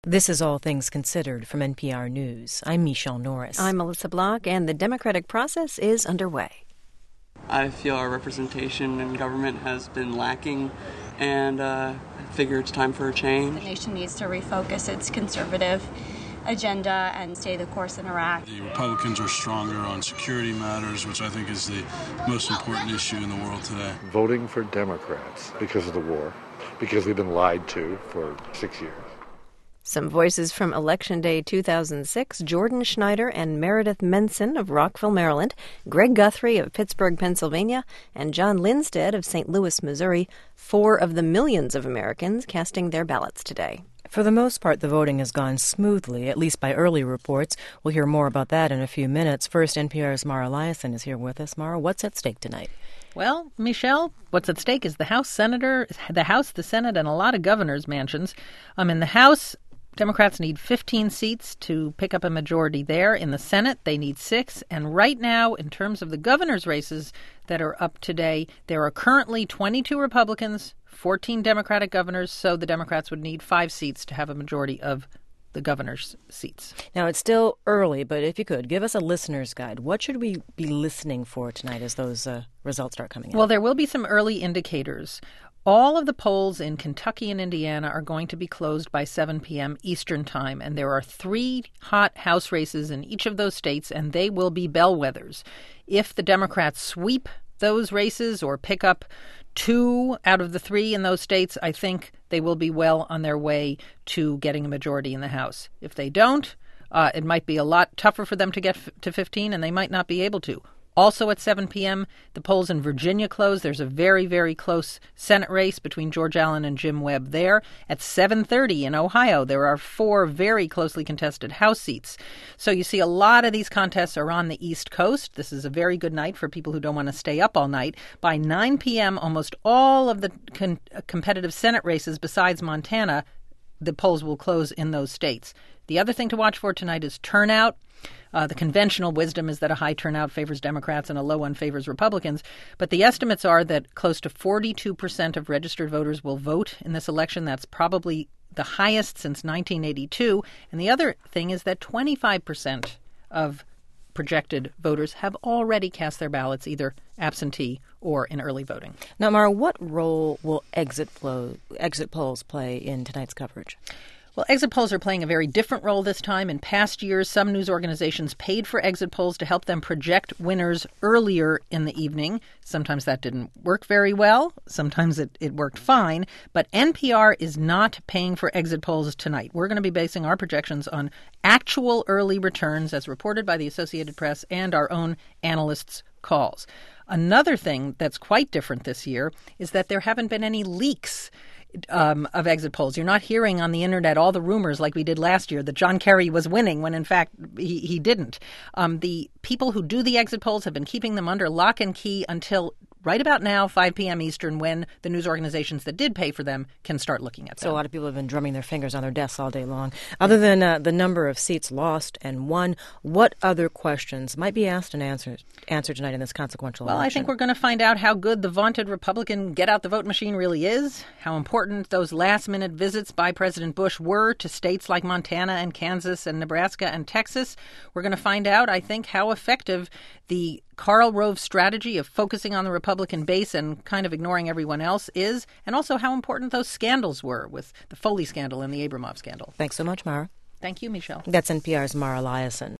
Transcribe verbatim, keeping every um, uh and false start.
This is All Things Considered from N P R News. I'm Michelle Norris. I'm Melissa Block, and the democratic process is underway. I feel our representation in government has been lacking, and uh, I figure it's time for a change. The nation needs to refocus its conservative agenda and stay the course in Iraq. The Republicans are stronger on security matters, which I think is the most important issue in the world today. Voting for Democrats because of the war, because we've been lied to for six years. Some voices from Election Day two thousand six, Jordan Schneider and Meredith Menson of Rockville, Maryland, Greg Guthrie of Pittsburgh, Pennsylvania, and John Linstead of Saint Louis, Missouri, four of the millions of Americans casting their ballots today. For the most part, the voting has gone smoothly, at least by early reports. We'll hear more about that in a few minutes. First, N P R's Mara Liasson is here with us. Mara, what's at stake tonight? Well, Michelle, what's at stake is the House Senator, the House, the Senate, and a lot of governors' mansions. Um, in the House, Democrats need fifteen seats to pick up a majority there. In the Senate, they need six. And right now, in terms of the governor's races that are up today, there are currently twenty-two Republicans, fourteen Democratic governors, so the Democrats would need five seats to have a majority of the governor's seats. Now, it's still early, but if you could, give us a listener's guide. What should we be listening for tonight as those uh, results start coming in? Well, there will be some early indicators. All of the polls in Kentucky and Indiana are going to be closed by seven p.m. Eastern Time, and there are three hot House races in each of those states, and they will be bellwethers. If the Democrats sweep those races or pick up two out of the three in those states, I think they will be well on their way to getting a majority in the House. If they don't, uh, it might be a lot tougher for them to get f- to fifteen, and they might not be able to. Also at seven p.m., the polls in Virginia close. There's a very, very close Senate race between George Allen and Jim Webb there. At seven thirty in Ohio, there are four very closely contested House seats. So you see a lot of these contests are on the East Coast. This is a very good night for people who don't want to stay up all night. By nine p.m., almost all of the con- competitive Senate races besides Montana, the polls will close in those states. The other thing to watch for tonight is turnout. Uh, the conventional wisdom is that a high turnout favors Democrats and a low one favors Republicans. But the estimates are that close to forty-two percent of registered voters will vote in this election. That's probably the highest since nineteen eighty-two. And the other thing is that twenty-five percent of projected voters have already cast their ballots either absentee or in early voting. Now, Mara, what role will exit flow, exit polls play in tonight's coverage? Well, exit polls are playing a very different role this time. In past years, some news organizations paid for exit polls to help them project winners earlier in the evening. Sometimes that didn't work very well. Sometimes it, it worked fine. But N P R is not paying for exit polls tonight. We're going to be basing our projections on actual early returns as reported by the Associated Press and our own analysts' calls. Another thing that's quite different this year is that there haven't been any leaks Um, of exit polls. You're not hearing on the internet all the rumors like we did last year that John Kerry was winning when in fact he, he didn't. Um, the people who do the exit polls have been keeping them under lock and key until right about now, five p.m. Eastern, when the news organizations that did pay for them can start looking at them. So a lot of people have been drumming their fingers on their desks all day long. Other than uh, the number of seats lost and won, what other questions might be asked and answered, answered tonight in this consequential well, election? I think we're going to find out how good the vaunted Republican get-out-the-vote machine really is, how important those last-minute visits by President Bush were to states like Montana and Kansas and Nebraska and Texas. We're going to find out, I think, how effective the Karl Rove strategy of focusing on the Republican base and kind of ignoring everyone else is, and also how important those scandals were with the Foley scandal and the Abramov scandal. Thanks so much, Mara. Thank you, Michelle. That's N P R's Mara Liasson.